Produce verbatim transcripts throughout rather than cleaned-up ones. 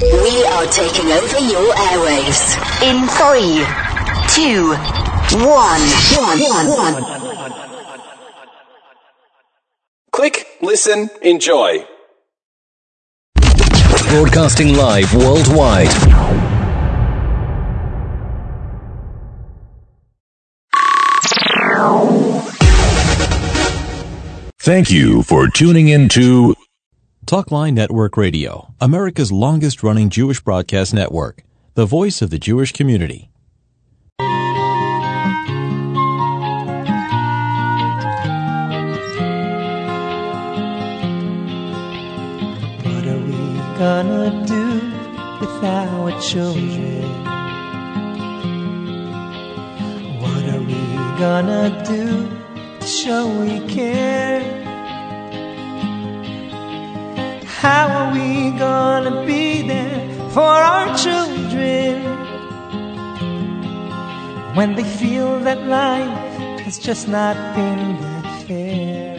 We are taking over your airwaves in three, two, one, one, one, one. Click, listen, enjoy. Broadcasting live worldwide. Thank you for tuning in to Talkline Network Radio, America's longest-running Jewish broadcast network, the voice of the Jewish community. What are we gonna do with our children? What are we gonna do to show we care? How are we gonna be there for our children when they feel that life has just not been that fair?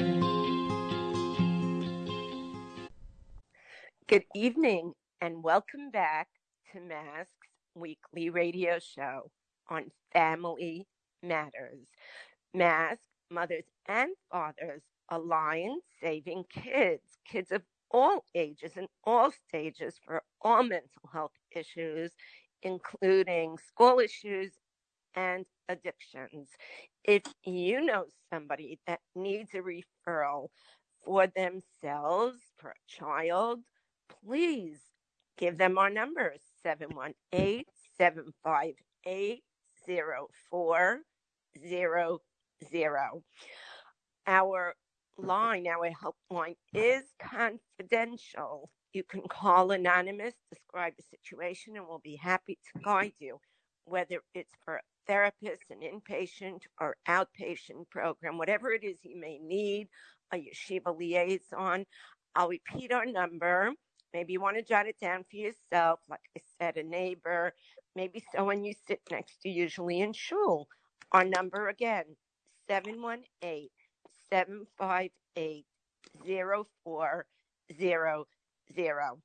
Good evening and welcome back to Mask's weekly radio show on Family Matters. Mask, Mothers and Fathers Alliance Saving Kids, kids of all ages and all stages for all mental health issues, including school issues and addictions. If you know somebody that needs a referral for themselves, for a child, please give them our number, seven one eight, seven five eight, zero four zero zero. Our line, our helpline is confidential. You can call anonymous, describe the situation, and we'll be happy to guide you, whether it's for a therapist, an inpatient or outpatient program, whatever it is you may need, a yeshiva liaison. I'll repeat our number. Maybe you want to jot it down for yourself, like I said, a neighbor, maybe someone you sit next to, usually in shul. Our number again, seven one eight, seven five eight, zero four zero zero.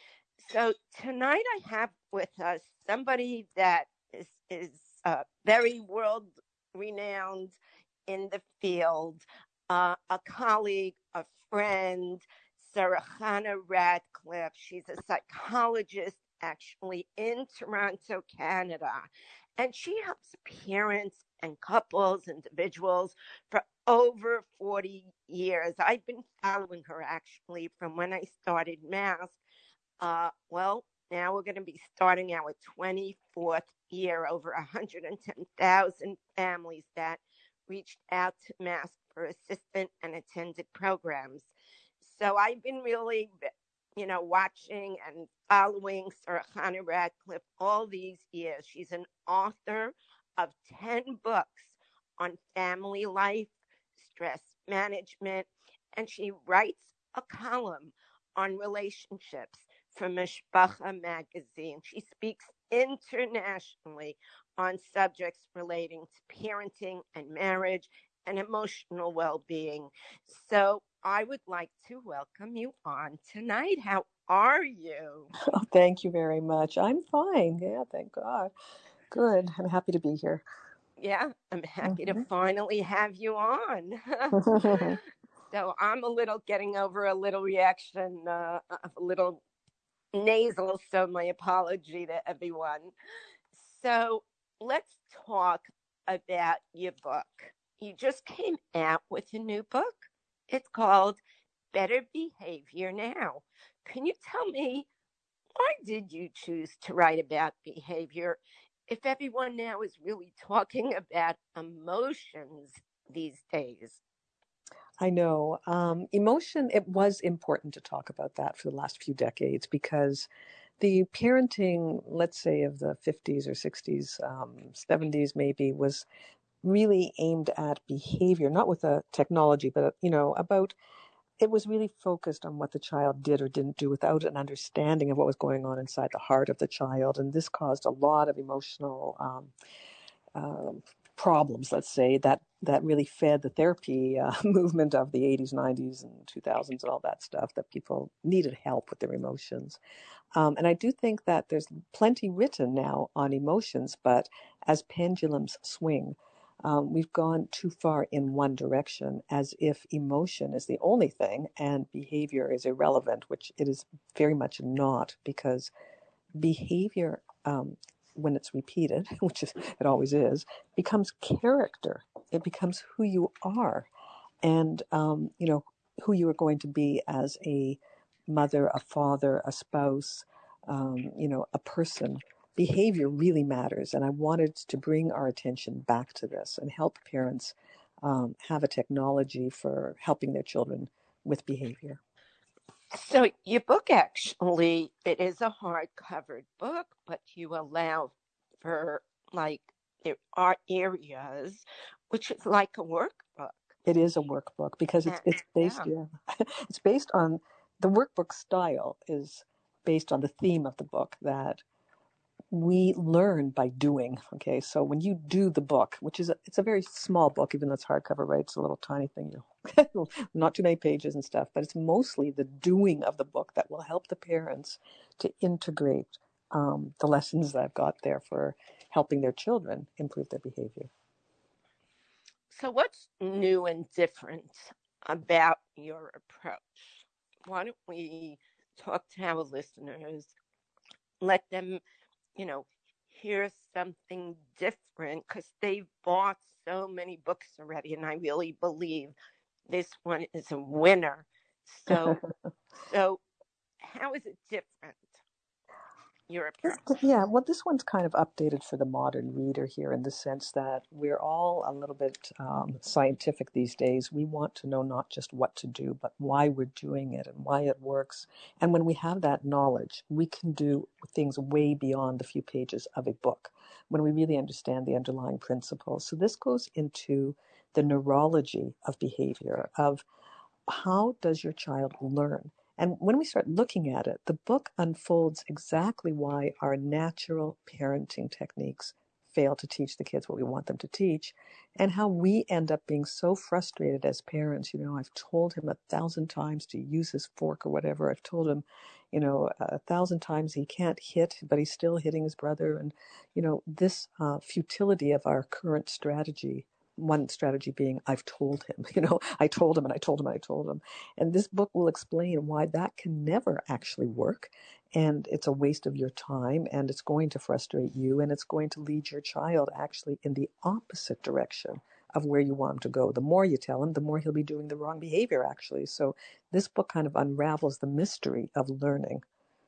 So tonight I have with us somebody that is, is uh, very world renowned in the field, uh, a colleague, a friend, Sarah Chana Radcliffe. She's a psychologist actually in Toronto, Canada. And she helps parents and couples, individuals for over forty years. I've been following her actually from when I started Mask. Uh, well, now we're going to be starting our twenty-fourth year, over one hundred ten thousand families that reached out to Mask for assistant and attended programs. So I've been really, you know, watching and following Sarah Chana Radcliffe all these years. She's an author of ten books on family life, stress management, and she writes a column on relationships for Mishpacha magazine. She speaks internationally on subjects relating to parenting and marriage and emotional well-being. So I would like to welcome you on tonight. How are you? Oh, thank you very much. I'm fine. Yeah, thank God. Good. I'm happy to be here. Yeah, I'm happy mm-hmm. to finally have you on. So I'm a little getting over a little reaction, uh, of a little nasal, so my apology to everyone. So let's talk about your book. You just came out with a new book. It's called Better Behavior Now. Can you tell me, why did you choose to write about behavior if everyone now is really talking about emotions these days? I know. Um, emotion, it was important to talk about that for the last few decades because the parenting, let's say, of the fifties or sixties, um, seventies maybe, was really aimed at behavior, not with a technology, but, you know, about, it was really focused on what the child did or didn't do without an understanding of what was going on inside the heart of the child. And this caused a lot of emotional um, um, problems, let's say, that, that really fed the therapy uh, movement of the eighties, nineties, and two thousands and all that stuff, that people needed help with their emotions. Um, and I do think that there's plenty written now on emotions, but as pendulums swing, um, we've gone too far in one direction, as if emotion is the only thing and behavior is irrelevant, which it is very much not, because behavior, um, when it's repeated, which is, it always is, becomes character. It becomes who you are, and um, you know, who you are going to be as a mother, a father, a spouse, um, you know, a person. Behavior really matters, and I wanted to bring our attention back to this and help parents um, have a technology for helping their children with behavior. So your book, actually, it is a hardcover book, but you allow for, like, there are areas, which is like a workbook. It is a workbook because it's it's based yeah. yeah. It's based on the workbook style is based on the theme of the book, that we learn by doing. Okay, so when you do the book, which is a, it's a very small book, even though it's hardcover, right? It's a little tiny thing, you know, not too many pages and stuff, but it's mostly the doing of the book that will help the parents to integrate um, the lessons that I've got there for helping their children improve their behavior. So what's new and different about your approach? Why don't we talk to our listeners, let them, you know, hear something different, because they've bought so many books already, and I really believe this one is a winner. So, so how is it different? Your approach? Yeah, well, this one's kind of updated for the modern reader here, in the sense that we're all a little bit um, scientific these days. We want to know not just what to do, but why we're doing it and why it works. And when we have that knowledge, we can do things way beyond the few pages of a book, when we really understand the underlying principles. So this goes into the neurology of behavior, of how does your child learn? And when we start looking at it, the book unfolds exactly why our natural parenting techniques fail to teach the kids what we want them to teach, and how we end up being so frustrated as parents. You know, I've told him a thousand times to use his fork or whatever. I've told him, you know, a thousand times he can't hit, but he's still hitting his brother. And, you know, this uh, futility of our current strategy, one strategy being, I've told him, you know, I told him and I told him and I told him. And this book will explain why that can never actually work. And it's a waste of your time, and it's going to frustrate you, and it's going to lead your child actually in the opposite direction of where you want him to go. The more you tell him, the more he'll be doing the wrong behavior, actually. So this book kind of unravels the mystery of learning.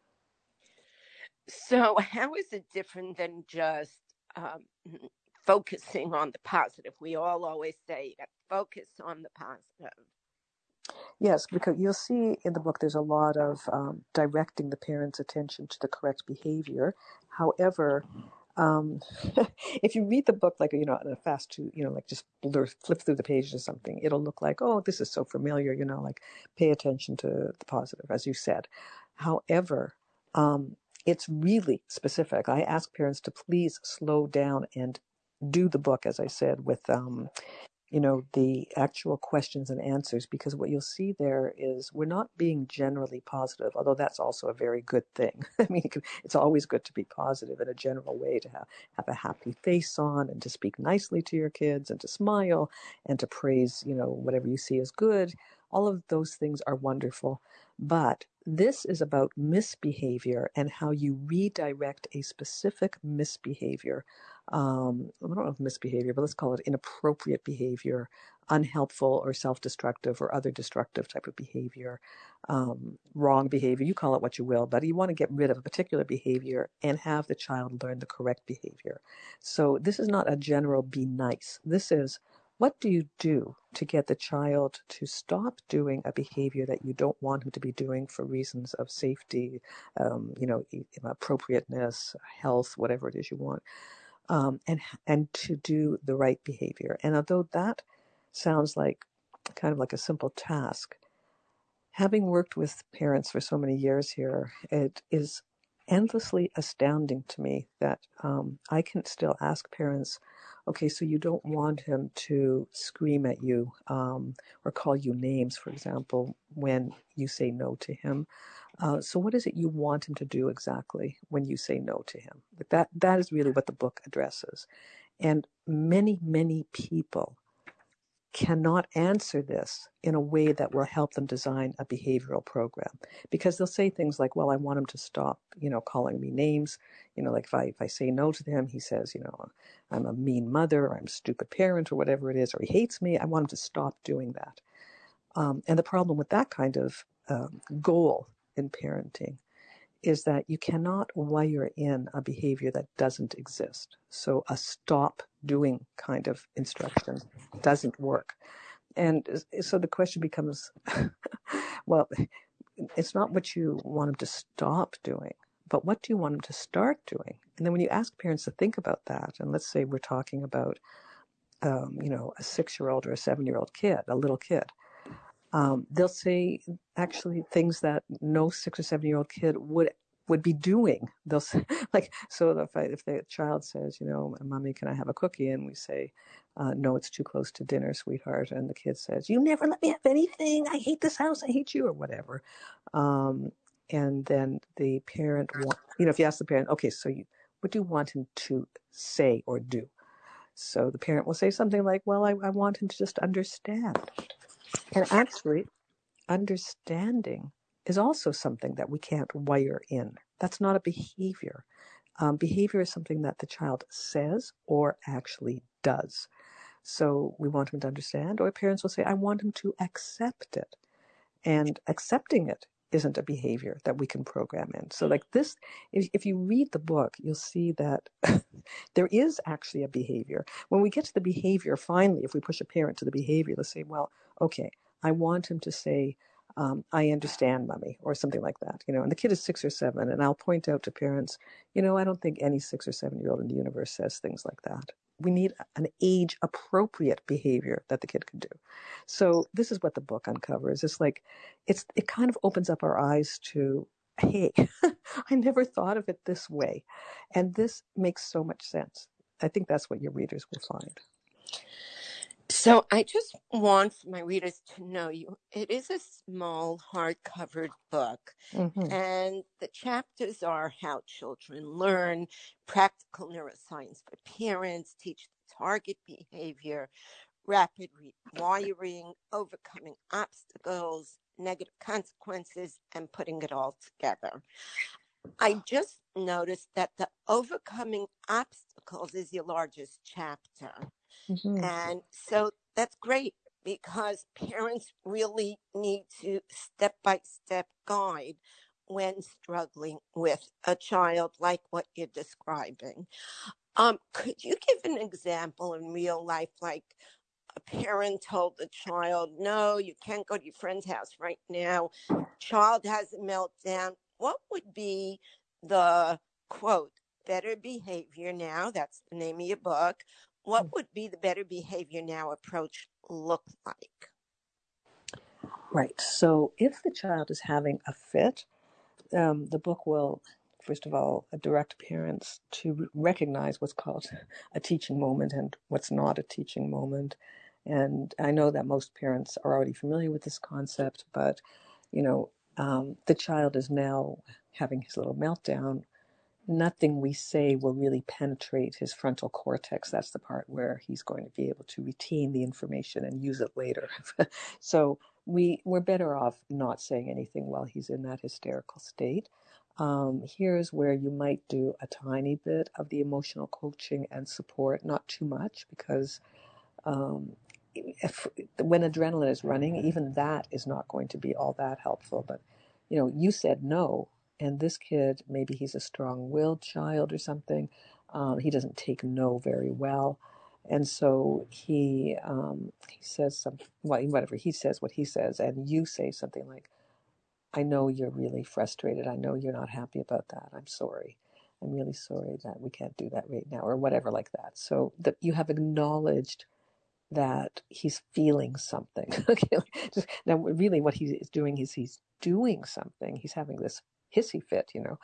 So how is it different than just um, focusing on the positive? We all always say that focus on the positive. Yes, because you'll see in the book there's a lot of um, directing the parent's attention to the correct behavior. However, um, if you read the book like, you know, in a fast to, you know, like just blur, flip through the pages or something, it'll look like, oh, this is so familiar, you know, like pay attention to the positive, as you said. However, um, it's really specific. I ask parents to please slow down and do the book, as I said, with, um, you know, the actual questions and answers, because what you'll see there is we're not being generally positive, although that's also a very good thing. I mean, it can, it's always good to be positive in a general way, to have, have a happy face on, and to speak nicely to your kids, and to smile, and to praise, you know, whatever you see as good. All of those things are wonderful. But this is about misbehavior and how you redirect a specific misbehavior. Um, I don't know if misbehavior, but let's call it inappropriate behavior, unhelpful or self-destructive or other destructive type of behavior, um, wrong behavior. You call it what you will, but you want to get rid of a particular behavior and have the child learn the correct behavior. So this is not a general be nice. This is, what do you do to get the child to stop doing a behavior that you don't want him to be doing for reasons of safety, um, you know, appropriateness, health, whatever it is you want, um, and and to do the right behavior. And although that sounds like kind of like a simple task, having worked with parents for so many years here, it is endlessly astounding to me that um, I can still ask parents, okay, so you don't want him to scream at you um, or call you names, for example, when you say no to him. Uh, so what is it you want him to do exactly when you say no to him? But that that is really what the book addresses. And many, many people cannot answer this in a way that will help them design a behavioral program, because they'll say things like, well, I want him to stop, you know, calling me names. You know, like if I, if I say no to him, he says, you know, I'm a mean mother, or I'm a stupid parent, or whatever it is, or he hates me. I want him to stop doing that. Um, and the problem with that kind of um, goal in parenting is that you cannot wire in a behavior that doesn't exist. So a stop doing kind of instruction doesn't work. And so the question becomes, well, it's not what you want them to stop doing, but what do you want them to start doing? And then when you ask parents to think about that, and let's say we're talking about, um, you know, a six-year-old or a seven-year-old kid, a little kid, um, they'll say actually things that no six or seven-year-old kid would would be doing. They'll say, like, so if, I, if the child says, you know, Mommy, can I have a cookie? And we say, uh, no, it's too close to dinner, sweetheart. And the kid says, you never let me have anything. I hate this house. I hate you, or whatever. Um, and then the parent, want, you know, if you ask the parent, okay, so you, what do you want him to say or do? So the parent will say something like, well, I, I want him to just understand. And actually, understanding is also something that we can't wire in. That's not a behavior. Um, behavior is something that the child says or actually does. So we want him to understand, or parents will say, I want him to accept it. And accepting it isn't a behavior that we can program in. So like this, if, if you read the book, you'll see that there is actually a behavior. When we get to the behavior, finally, if we push a parent to the behavior, they'll say, well, okay, I want him to say, um, I understand, Mommy, or something like that. You know, and the kid is six or seven, and I'll point out to parents, you know, I don't think any six or seven-year-old in the universe says things like that. We need an age-appropriate behavior that the kid can do. So this is what the book uncovers. It's like, it's it kind of opens up our eyes to, hey, I never thought of it this way. And this makes so much sense. I think that's what your readers will find. So I just want my readers to know you. It is a small hardcover book, mm-hmm. and the chapters are how children learn, practical neuroscience for parents, teach the target behavior, rapid rewiring, overcoming obstacles, negative consequences, and putting it all together. I just noticed that the overcoming obstacles is your largest chapter. Mm-hmm. And so that's great, because parents really need to step-by-step guide when struggling with a child like what you're describing. Um, could you give an example in real life, like a parent told the child, no, you can't go to your friend's house right now. Child has a meltdown. What would be the, quote, better behavior now? That's the name of your book. What would be the better behavior now approach look like? Right. So if the child is having a fit, um, the book will, first of all, direct parents to recognize what's called a teaching moment and what's not a teaching moment. And I know that most parents are already familiar with this concept, but, you know, um, the child is now having his little meltdown. Nothing we say will really penetrate his frontal cortex. That's the part where he's going to be able to retain the information and use it later. So we, we're better off not saying anything while he's in that hysterical state. Um, here's where you might do a tiny bit of the emotional coaching and support, not too much, because um, if, when adrenaline is running, even that is not going to be all that helpful. But, you know, you said no. And this kid, maybe he's a strong-willed child or something. Um, he doesn't take no very well. And so he um, he says something, well, whatever, he says what he says. And you say something like, I know you're really frustrated. I know you're not happy about that. I'm sorry. I'm really sorry that we can't do that right now, or whatever like that. So that you have acknowledged that he's feeling something. Okay. Now, really what he is doing is he's doing something. He's having this hissy fit, you know.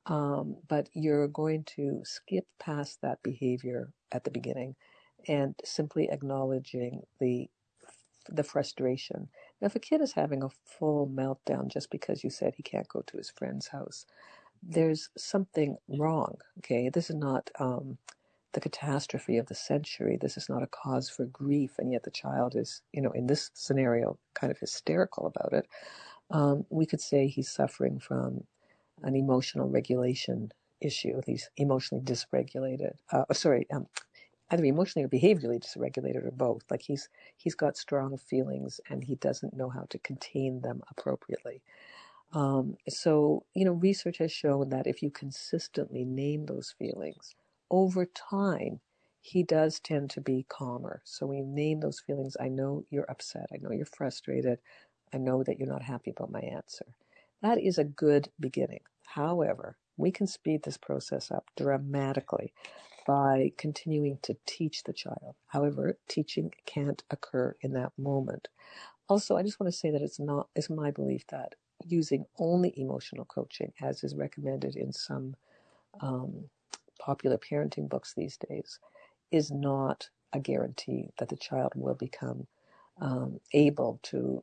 Um, but you're going to skip past that behavior at the beginning and simply acknowledging the the frustration. Now, if a kid is having a full meltdown just because you said he can't go to his friend's house, there's something wrong, okay? This is not um, the catastrophe of the century. This is not a cause for grief, and yet the child is, you know, in this scenario, kind of hysterical about it. Um, we could say he's suffering from an emotional regulation issue. He's emotionally dysregulated. Uh, sorry, um, either emotionally or behaviorally dysregulated, or both. Like he's he's got strong feelings and he doesn't know how to contain them appropriately. Um, so, you know, research has shown that if you consistently name those feelings, over time, he does tend to be calmer. So when you name those feelings, I know you're upset. I know you're frustrated. I know that you're not happy about my answer. That is a good beginning. However, we can speed this process up dramatically by continuing to teach the child. However, teaching can't occur in that moment. Also, I just want to say that it's not, it's my belief that using only emotional coaching, as is recommended in some um, popular parenting books these days, is not a guarantee that the child will become um, able to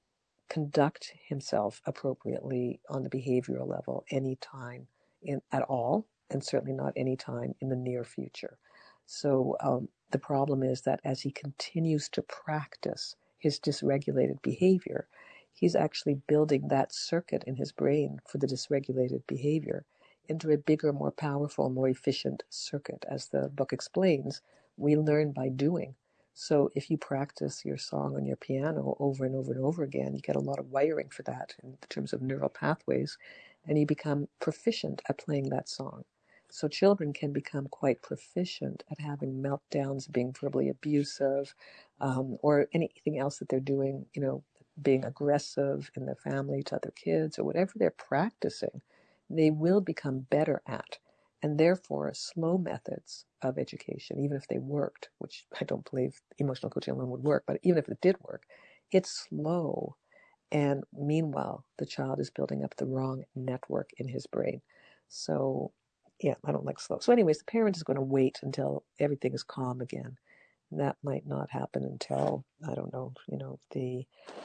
conduct himself appropriately on the behavioral level anytime in at all, and certainly not anytime in the near future. So um, the problem is that as he continues to practice his dysregulated behavior, he's actually building that circuit in his brain for the dysregulated behavior into a bigger, more powerful, more efficient circuit. As the book explains, we learn by doing. So if you practice your song on your piano over and over and over again, you get a lot of wiring for that in terms of neural pathways, and you become proficient at playing that song. So children can become quite proficient at having meltdowns, being verbally abusive, um, or anything else that they're doing, you know, being aggressive in their family to other kids, or whatever they're practicing, they will become better at. And therefore, slow methods of education, even if they worked, which I don't believe emotional coaching alone would work, but even if it did work, it's slow. And meanwhile, the child is building up the wrong network in his brain. So, yeah, I don't like slow. So anyways, the parent is going to wait until everything is calm again. And that might not happen until, I don't know, you know, the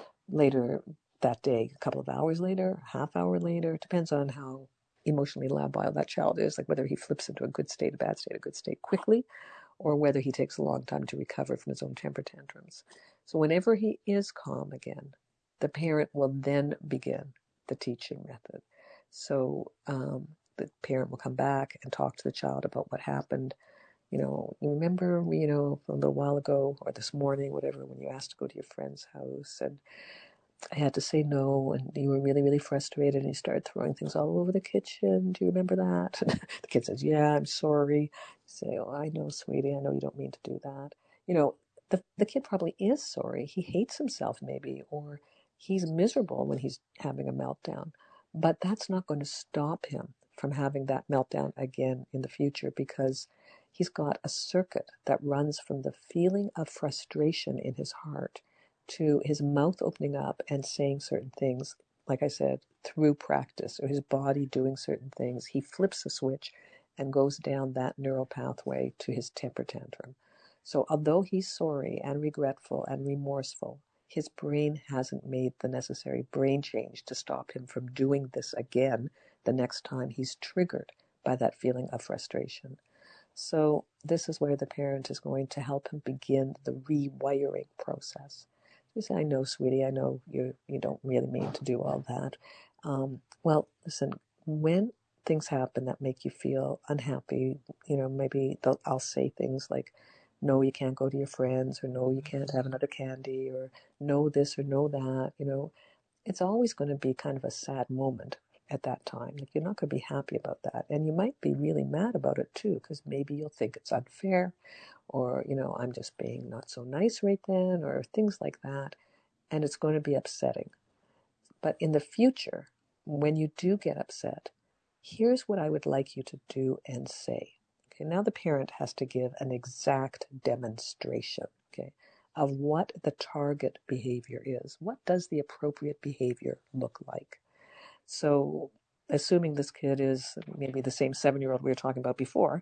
later that day, a couple of hours later, half hour later. It depends on how emotionally labile that child is, like whether he flips into a good state, a bad state, a good state quickly, or whether he takes a long time to recover from his own temper tantrums. So whenever he is calm again, the parent will then begin the teaching method. So um, the parent will come back and talk to the child about what happened. You know, you remember, you know, a little while ago or this morning, whatever, when you asked to go to your friend's house and I had to say no, and you were really, really frustrated, and you started throwing things all over the kitchen. Do you remember that? The kid says, yeah, I'm sorry. You say, oh, I know, sweetie, I know you don't mean to do that. You know, the, the kid probably is sorry. He hates himself maybe, or he's miserable when he's having a meltdown. But that's not going to stop him from having that meltdown again in the future, because he's got a circuit that runs from the feeling of frustration in his heart to his mouth opening up and saying certain things, like I said, through practice, or his body doing certain things. He flips a switch and goes down that neural pathway to his temper tantrum. So although he's sorry and regretful and remorseful, his brain hasn't made the necessary brain change to stop him from doing this again the next time he's triggered by that feeling of frustration. So this is where the parent is going to help him begin the rewiring process. You say, I know, sweetie, I know you you don't really mean to do all that. Um, well, listen, when things happen that make you feel unhappy, you know, maybe I'll say things like, no, you can't go to your friends, or no, you can't have another candy, or no this or no that, you know, it's always going to be kind of a sad moment at that time. Like, you're not going to be happy about that. And you might be really mad about it too, because maybe you'll think it's unfair, or, you know, I'm just being not so nice right then, or things like that. And it's going to be upsetting. But in the future, when you do get upset, here's what I would like you to do and say. Okay, now the parent has to give an exact demonstration, okay, of what the target behavior is. What does the appropriate behavior look like? So assuming this kid is maybe the same seven-year-old we were talking about before,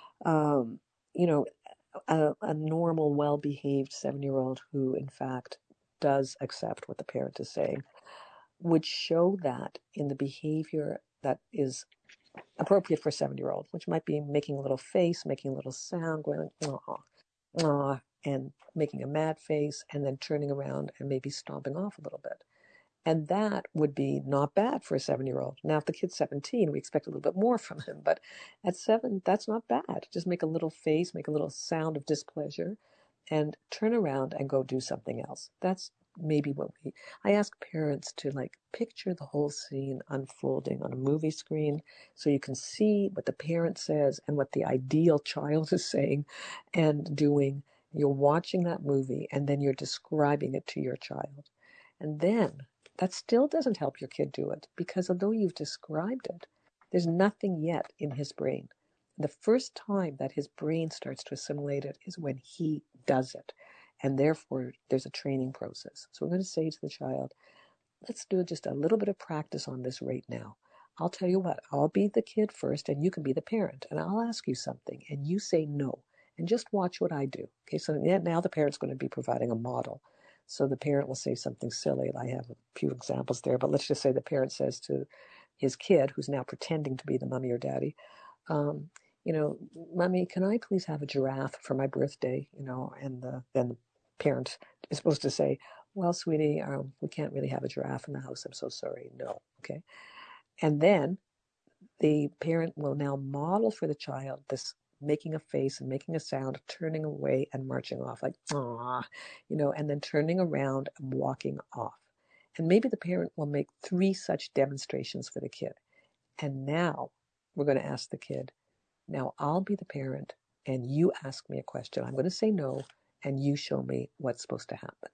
um, you know, a, a normal, well-behaved seven-year-old who, in fact, does accept what the parent is saying would show that in the behavior that is appropriate for a seven-year-old, which might be making a little face, making a little sound, going, aw, aw, and making a mad face, and then turning around and maybe stomping off a little bit. And that would be not bad for a seven-year-old. Now, if the kid's seventeen, we expect a little bit more from him. But at seven, that's not bad. Just make a little face, make a little sound of displeasure, and turn around and go do something else. That's maybe what we... I ask parents to, like, picture the whole scene unfolding on a movie screen so you can see what the parent says and what the ideal child is saying and doing. You're watching that movie, and then you're describing it to your child. And then... that still doesn't help your kid do it, because although you've described it, there's nothing yet in his brain. The first time that his brain starts to assimilate it is when he does it. And therefore, there's a training process. So we're going to say to the child, let's do just a little bit of practice on this right now. I'll tell you what, I'll be the kid first and you can be the parent. And I'll ask you something and you say no. And just watch what I do. Okay, so now the parent's going to be providing a model. So the parent will say something silly. I have a few examples there, but let's just say the parent says to his kid, who's now pretending to be the mommy or daddy, um, you know, Mommy, can I please have a giraffe for my birthday? You know, and the, then the parent is supposed to say, well, sweetie, um, we can't really have a giraffe in the house. I'm so sorry. No. Okay. And then the parent will now model for the child this making a face and making a sound, turning away and marching off, like, ah, you know, and then turning around and walking off. And maybe the parent will make three such demonstrations for the kid. And now we're going to ask the kid, now I'll be the parent and you ask me a question. I'm going to say no, and you show me what's supposed to happen.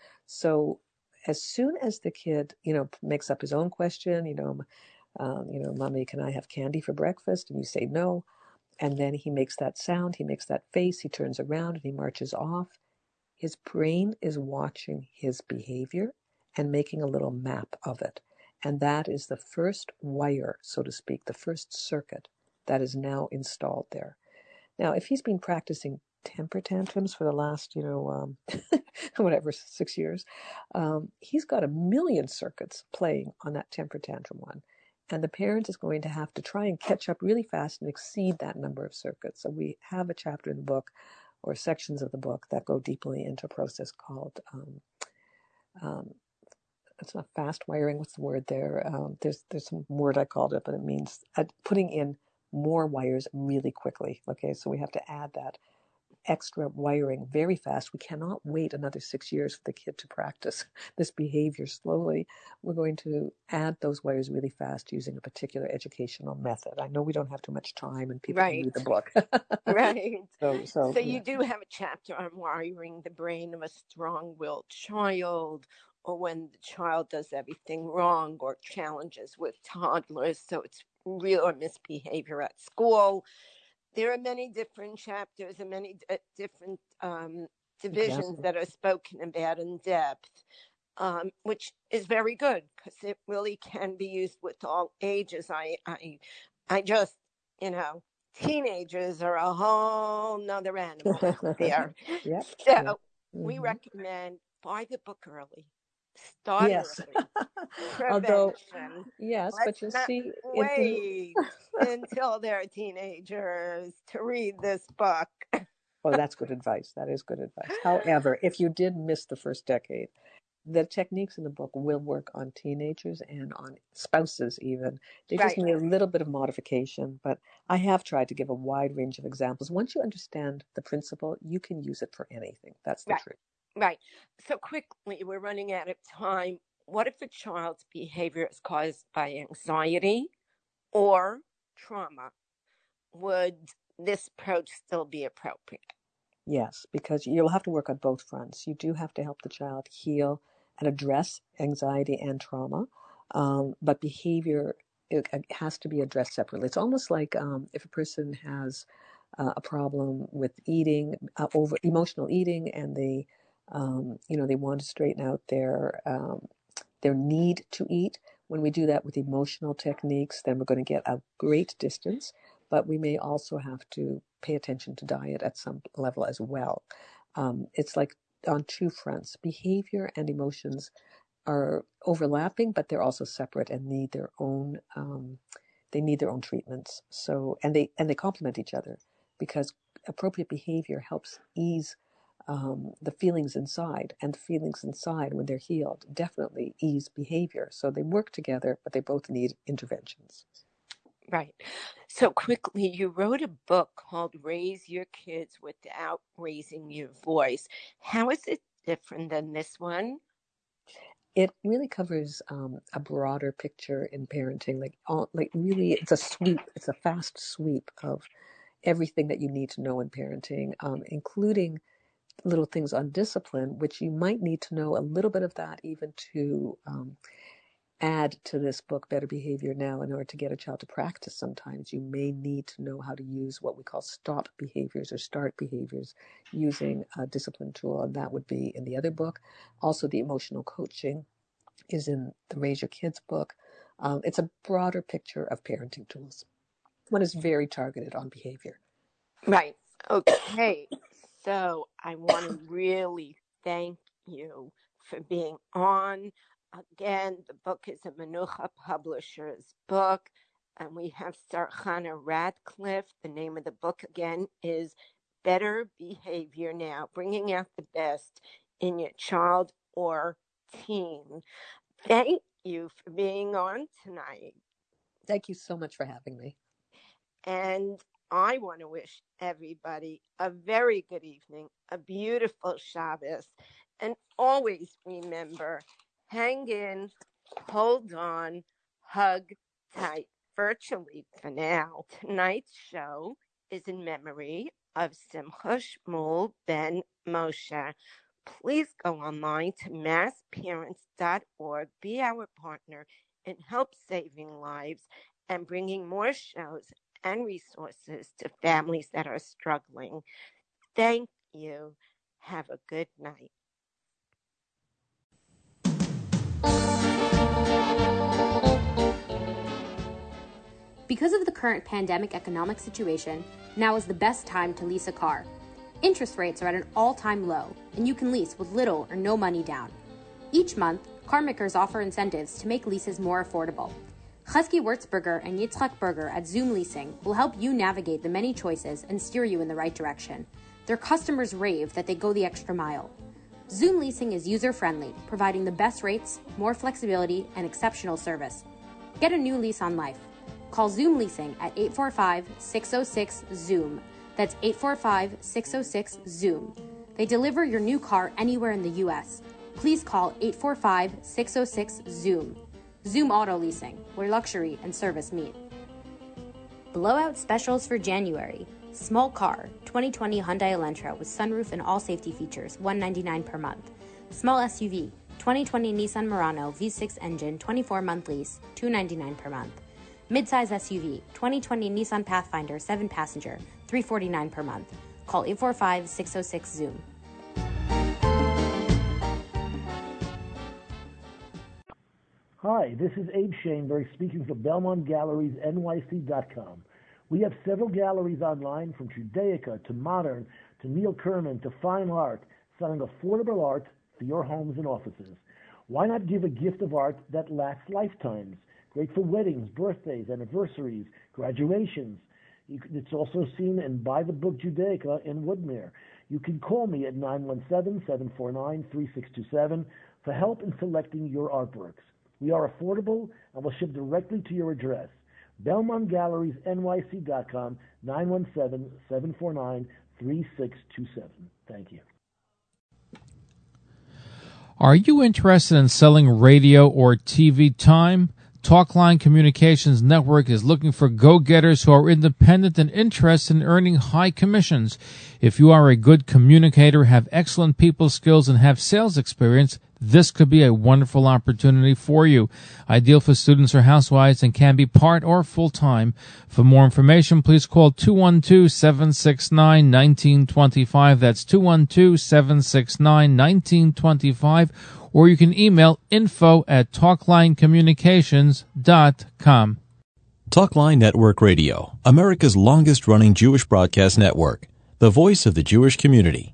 So as soon as the kid, you know, makes up his own question, you know, um, you know, Mommy, can I have candy for breakfast? And you say no. And then he makes that sound, he makes that face, he turns around and he marches off. His brain is watching his behavior and making a little map of it. And that is the first wire, so to speak, the first circuit that is now installed there. Now, if he's been practicing temper tantrums for the last, you know, um, whatever, six years, um, he's got a million circuits playing on that temper tantrum one. And the parent is going to have to try and catch up really fast and exceed that number of circuits. So we have a chapter in the book or sections of the book that go deeply into a process called, um, um, it's not fast wiring, what's the word there? Um, there's there's some word I called it, but it means uh, putting in more wires really quickly. Okay, so we have to add that extra wiring very fast. We cannot wait another six years for the kid to practice this behavior slowly. We're going to add those wires really fast using a particular educational method. I know we don't have too much time and people Right. can read the book. Right. So, so, So yeah. you do have a chapter on wiring the brain of a strong-willed child, or when the child does everything wrong, or challenges with toddlers, so it's real misbehavior at school. There are many different chapters and many d- different um, divisions Exactly. that are spoken about in depth, um, which is very good because it really can be used with all ages. I, I, I just, you know, teenagers are a whole nother animal out there. Yep. So Yep. we Mhm. recommend buy the book early, start Yes. early, Although, prevention. yes, but Let's you'll not see in, in wait until they're teenagers to read this book. oh, that's good advice. That is good advice. However, if you did miss the first decade, the techniques in the book will work on teenagers and on spouses even. They just Right. need a little bit of modification, but I have tried to give a wide range of examples. Once you understand the principle, you can use it for anything. That's the Right. truth. Right. So quickly, we're running out of time. What if a child's behavior is caused by anxiety or trauma? Would this approach still be appropriate? Yes, because you'll have to work on both fronts. You do have to help the child heal and address anxiety and trauma, um, but behavior it, it has to be addressed separately. It's almost like um, if a person has uh, a problem with eating, uh, over emotional eating, and they, um, you know, they want to straighten out their um, their need to eat. When we do that with emotional techniques, then we're going to get a great distance, but we may also have to pay attention to diet at some level as well. Um, it's like on two fronts. Behavior and emotions are overlapping, but they're also separate and need their own um, they need their own treatments. So and they and they complement each other, because appropriate behavior helps ease um, the feelings inside, and the feelings inside, when they're healed, definitely ease behavior. So they work together, but they both need interventions. Right. So quickly, you wrote a book called Raise Your Kids Without Raising Your Voice. How is it different than this one? It really covers um, a broader picture in parenting. Like, all, like really, it's a sweep. It's a fast sweep of everything that you need to know in parenting, um, including little things on discipline, which you might need to know a little bit of that even to um, add to this book, Better Behavior Now. In order to get a child to practice, sometimes you may need to know how to use what we call stop behaviors or start behaviors using a discipline tool, and that would be in the other book. Also, the emotional coaching is in the Raise Your Kids book. Um, it's a broader picture of parenting tools. One is very targeted on behavior. Right. Okay. So I want to really thank you for being on. Again, the book is a Menucha Publishers book, and we have Sarchana Radcliffe. The name of the book again is Better Behavior Now, Bringing Out the Best in Your Child or Teen. Thank you for being on tonight. Thank you so much for having me. And I want to wish everybody a very good evening, a beautiful Shabbos, and always remember, hang in, hold on, hug tight, virtually for now. Tonight's show is in memory of Simcha Shmuel Ben Moshe. Please go online to mass parents dot org, be our partner in help saving lives and bringing more shows and resources to families that are struggling. Thank you. Have a good night. Because of the current pandemic economic situation, now is the best time to lease a car. Interest rates are at an all-time low, and you can lease with little or no money down. Each month, car makers offer incentives to make leases more affordable. Chesky Wurzberger and Yitzchak Berger at Zoom Leasing will help you navigate the many choices and steer you in the right direction. Their customers rave that they go the extra mile. Zoom Leasing is user-friendly, providing the best rates, more flexibility, and exceptional service. Get a new lease on life. Call Zoom Leasing at eight four five, six oh six, ZOOM. That's eight four five, six oh six, ZOOM. They deliver your new car anywhere in the U S. Please call eight four five, six oh six, ZOOM. Zoom Auto Leasing, where luxury and service meet. Blowout specials for January. Small car, twenty twenty Hyundai Elantra with sunroof and all safety features, one hundred ninety-nine dollars per month. Small S U V, twenty twenty Nissan Murano V six engine, twenty-four month lease, two hundred ninety-nine dollars per month. Midsize S U V, twenty twenty Nissan Pathfinder seven passenger, three hundred forty-nine dollars per month. Call eight four five, six oh six, ZOOM. Hi, this is Abe Shaneberg speaking for Belmont Galleries N Y C dot com. We have several galleries online, from Judaica to modern to Neil Kerman to fine art, selling affordable art for your homes and offices. Why not give a gift of art that lasts lifetimes? Great for weddings, birthdays, anniversaries, graduations. You can, it's also seen in Buy the Book Judaica in Woodmere. You can call me at nine one seven, seven four nine, three six two seven for help in selecting your artworks. We are affordable and will ship directly to your address. Belmont Galleries N Y C dot com, nine one seven, seven four nine, three six two seven. Thank you. Are you interested in selling radio or T V time? Talkline Communications Network is looking for go-getters who are independent and interested in earning high commissions. If you are a good communicator, have excellent people skills, and have sales experience, this could be a wonderful opportunity for you. Ideal for students or housewives and can be part or full-time. For more information, please call two one two, seven six nine, one nine two five. That's two one two, seven six nine, one nine two five. Or you can email info at talkline communications dot com. Talkline Network Radio, America's longest-running Jewish broadcast network, the voice of the Jewish community.